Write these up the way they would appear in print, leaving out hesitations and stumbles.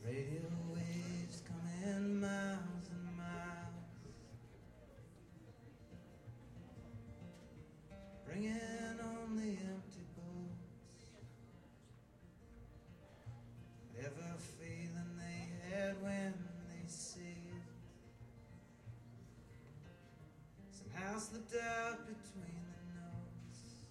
Radio waves coming miles and miles, bringing only empty boats. Whatever feeling they had when they sailed somehow slipped out between the notes.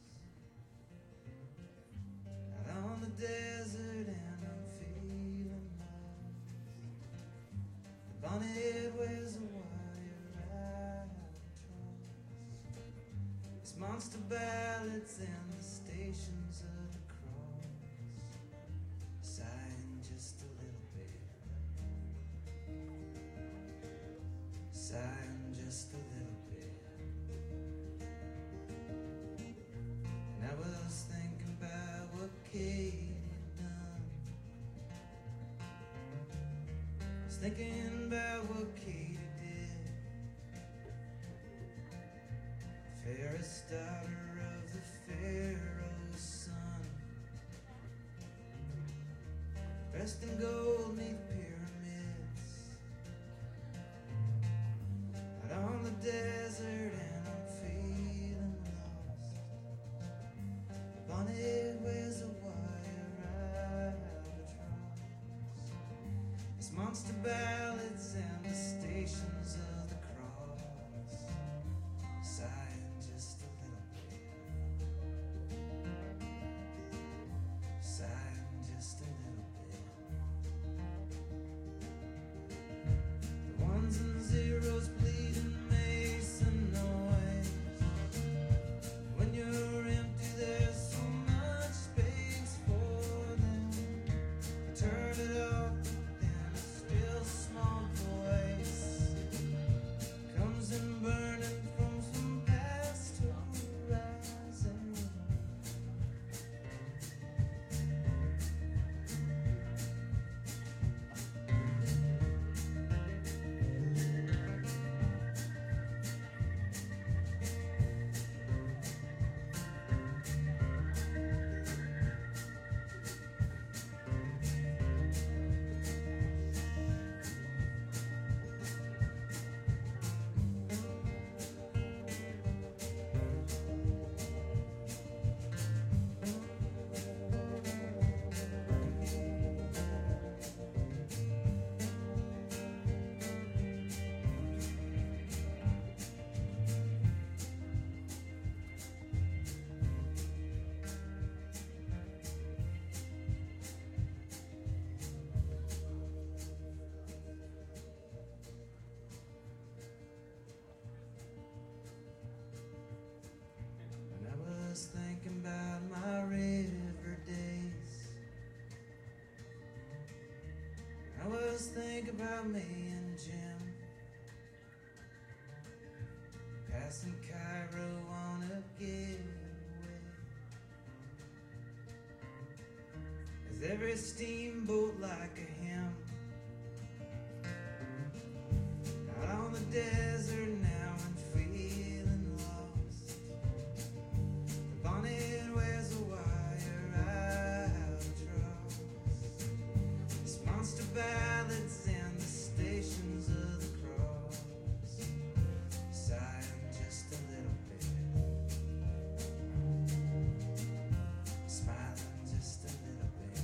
Out on the desert and I'm feeling lost. The bonnet wears a wire albatross. It's monster ballads and the stations of the cross. Sighing just a little bit. Sighing just a little bit. And I was thinking about what Katie had done. I was thinking about what Katie did. Fairest daughter of the Pharaoh's son, dressed in gold 'neath pyramids. Out on the desert and I'm feeling lost. The bonnet wears a wire albatross. It's monster ballads and the stations of the cross. Sighing just a little bit. Sighing just a little bit. The ones and zeros bleeding mason noise. When you're empty there's so much space for them. You turn it off and a still small voice comes in burning from some past horizon. And I was thinking about my river days. I was thinking about me and Jim passing Cairo on a getaway. Is every steamboat like a hymn? Out on the desert now and feeling lost. The bonnet wears a wire albatross. It's monster ballads and the stations of the cross. Sighing just a little bit. Smiling just a little bit.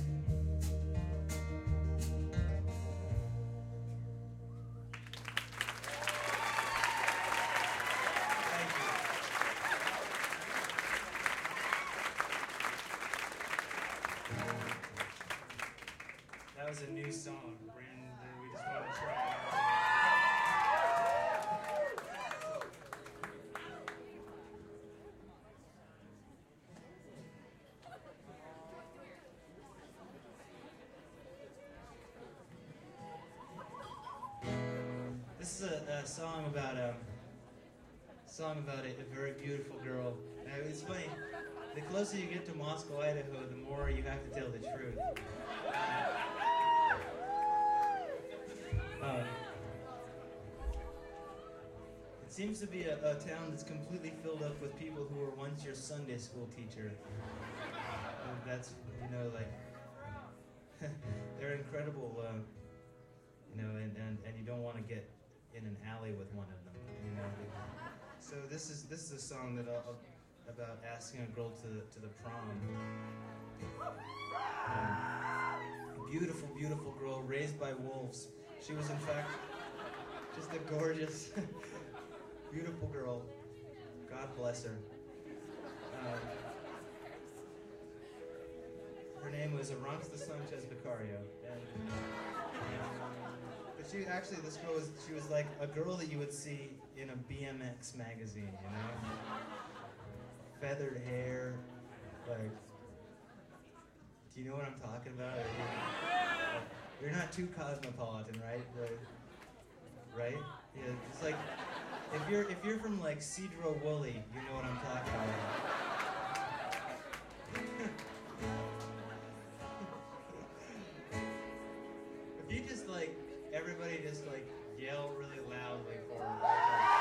Thank you. That was a new song, brand new. We just want to try it out. This is a song about a very beautiful girl. It's funny. The closer you get to Moscow, Idaho, the more you have to tell the truth. It seems to be a town that's completely filled up with people who were once your Sunday school teacher. And that's, like, they're incredible, and you don't want to get in an alley with one of them, So this is a song that about asking a girl to the prom. Beautiful, beautiful girl raised by wolves. She was in fact just a gorgeous, beautiful girl. God bless her. Her name was Aranza Sanchez Vicario, but this girl she was like a girl that you would see in a BMX magazine, feathered hair, like. Do you know what I'm talking about? You're not too cosmopolitan, right? Right? Yeah, it's like if you're from like Cedro Woolley, you know what I'm talking about. If you just like everybody just like yell really loudly for her.